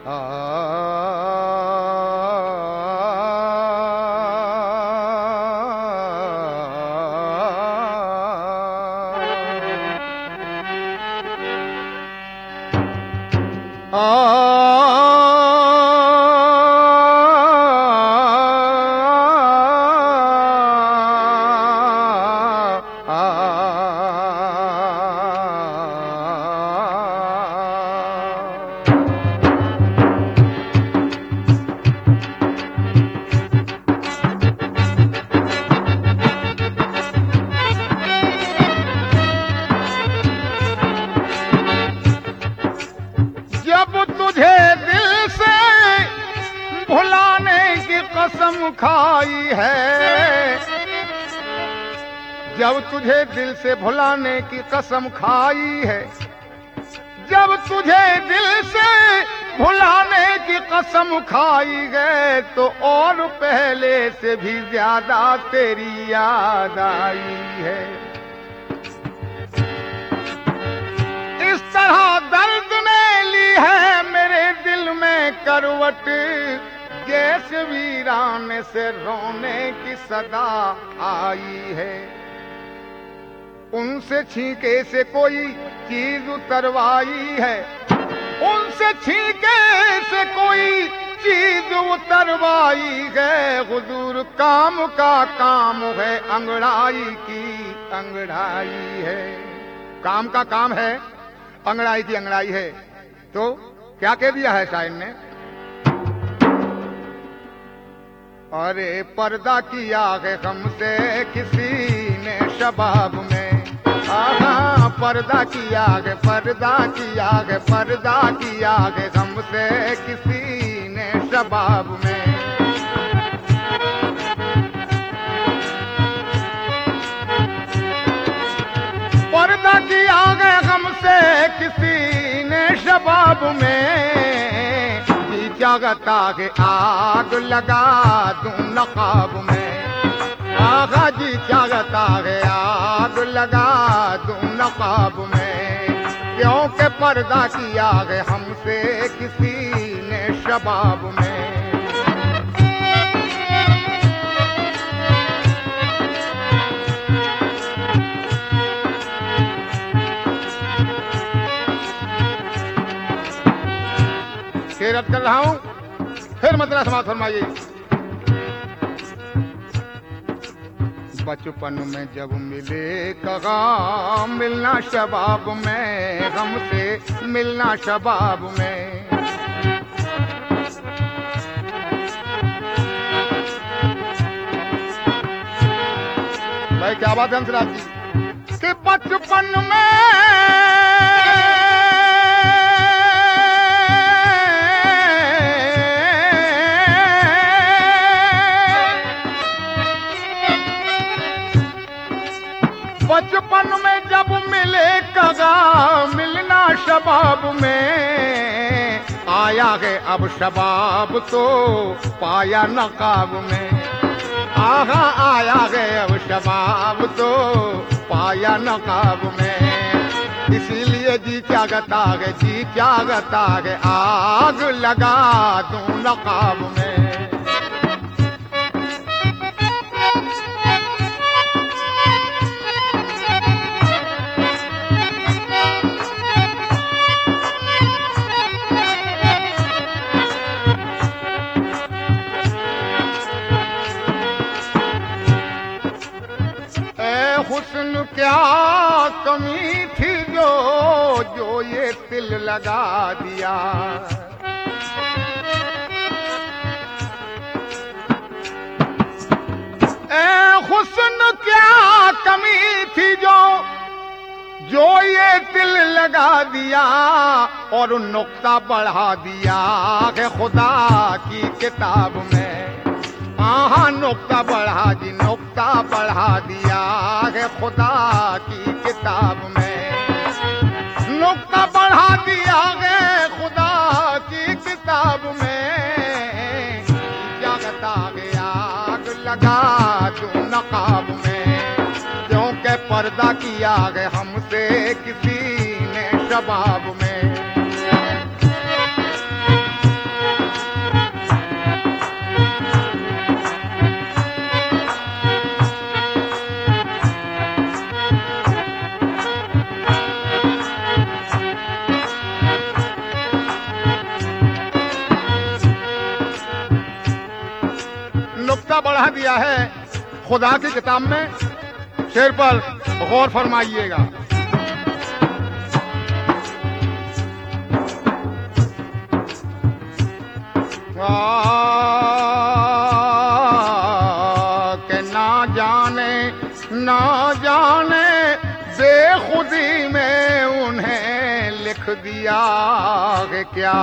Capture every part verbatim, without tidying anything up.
खाई है, जब तुझे दिल से भुलाने की कसम खाई है, जब तुझे दिल से भुलाने की कसम खाई है, तो और पहले से भी ज्यादा तेरी याद आई है। इस तरह दर्द ने ली है मेरे दिल में करवट, जैसे वीरान से रोने की सदा आई है। उनसे छींके से कोई चीज उतरवाई है, उनसे छींके से कोई चीज उतरवाई है। हुजूर काम का काम है, अंगड़ाई की अंगड़ाई है। काम का काम है, अंगड़ाई की अंगड़ाई है। तो क्या कह दिया है शायर ने? अरे पर्दा किया है हमसे किसी ने शबाब में, आहा पर्दा किया है, पर्दा किया है, पर्दा किया है हमसे किसी ने शबाब में। पर्दा किया है हमसे किसी ने शबाब में, चाहता है आग लगा दूं नकाब में। आगा जी चाहता है आग लगा दूं नकाब में, क्योंकि पर्दा किया है हमसे किसी ने शबाब में। शेर कर रहा हूं, फिर मतलब समाज फरमाइए। बचपन में जब मिले कहा मिलना शबाब में, हमसे मिलना शबाब में। भाई क्या बात है हंसराज जी कि बचपन में बचपन में जब मिले कगा मिलना शबाब में, आया है अब शबाब तो पाया नकाब में। आहा आया है अब शबाब तो पाया नकाब में। इसीलिए जी क्या गता है, जी क्या गता है आग लगा दूं नकाब में। हुस्न क्या कमी थी जो जो ये तिल लगा दिया। ए हुस्न क्या कमी थी जो जो ये तिल लगा दिया, और नुक्ता बढ़ा दिया है खुदा की किताब में। आहा नुक्ता बढ़ा जी नुक्ता बढ़ा दिया है खुदा की किताब में। नुक्ता बढ़ा दिया है खुदा की किताब में। जगता है आग लगा दूं नकाब में, क्योंकि पर्दा किया है हमसे किसी ने शबाब में। बढ़ा दिया है खुदा की किताब में। शेर पर गौर फरमाइएगा। के ना जाने ना जाने बेखुदी में उन्हें लिख दिया है क्या,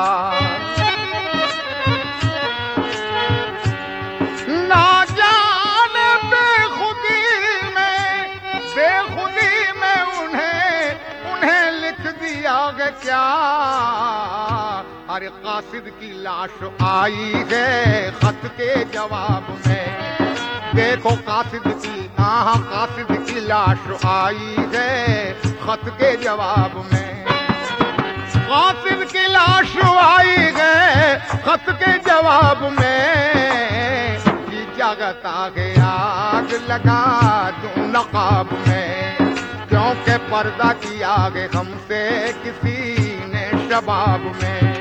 ना जाने बेखुदी में बेखुदी में उन्हें उन्हें लिख दिया है क्या। अरे कासिद की लाश आई है खत के जवाब में, देखो कासिद की हाँ कासिद की लाश आई है खत के जवाब में। कासिद की लाश आई है खत के जवाब में, जी जगता है आग लगा दूं नकाब में, क्योंकि पर्दा किया है हमसे किसी ने शबाब में।